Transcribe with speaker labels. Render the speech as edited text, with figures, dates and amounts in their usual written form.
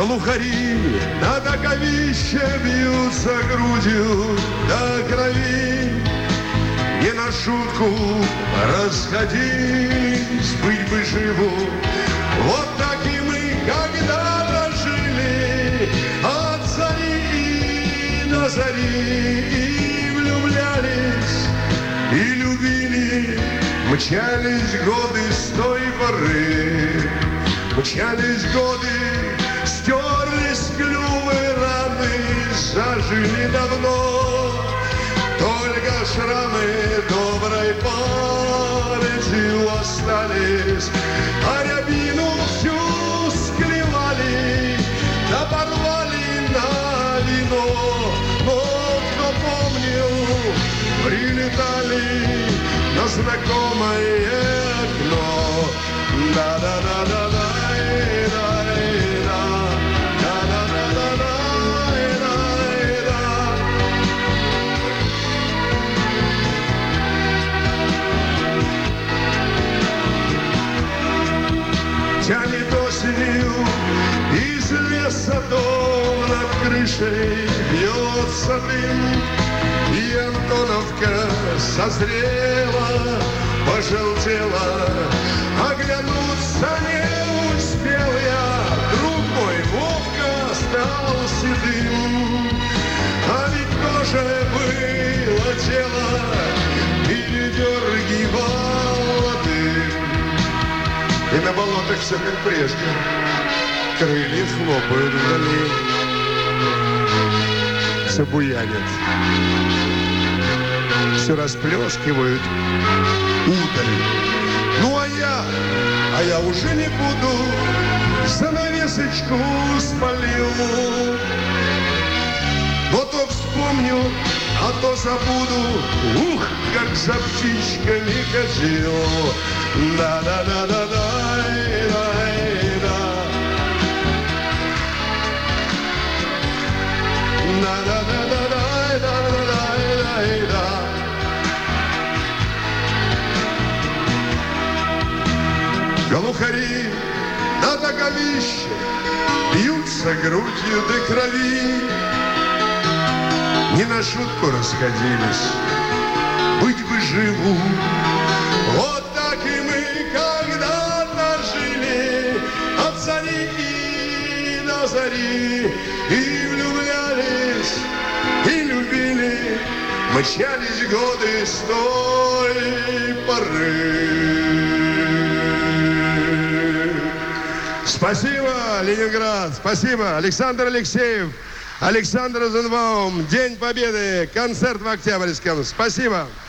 Speaker 1: Глухари над оковищем бьются грудью до крови. Не на шутку расходились, быть бы живу. Вот так и мы когда-то жили от зари до зари. И влюблялись, и любили. Мчались годы с той поры. Мчались годы, стерлись клювы раны, зажили давно. Только шрамы доброй памяти остались, а рябину всю склевали, да порвали на вино. Но кто помнил, прилетали на знакомое окно. Да-да-да-да-да. Тянет осенью из леса дом, над крышей бьется дым, и Антоновка созрела, пожелтела. Оглянуться не успел я, друг мой, Вовка стал седым. А ведь тоже было дело, передергивало дым. И на болотах все как прежде, крылья хлопают вдали, все буянят, все расплескивают удаль. Ну а я уже не буду, занавесочку спалил. Но то вспомню, а то забуду, ух, как за птичками ходил. Да-да-да-да-да. Глухари над оковищем бьются грудью до крови. Не на шутку расходились, быть бы живу. Вот так и мы когда-то жили от зари до зари. И влюблялись, и любили, мчались годы с той поры. Спасибо, Ленинград, спасибо. Александр Алексеев, Александр Розенбаум, День Победы, концерт в Октябрьском. Спасибо.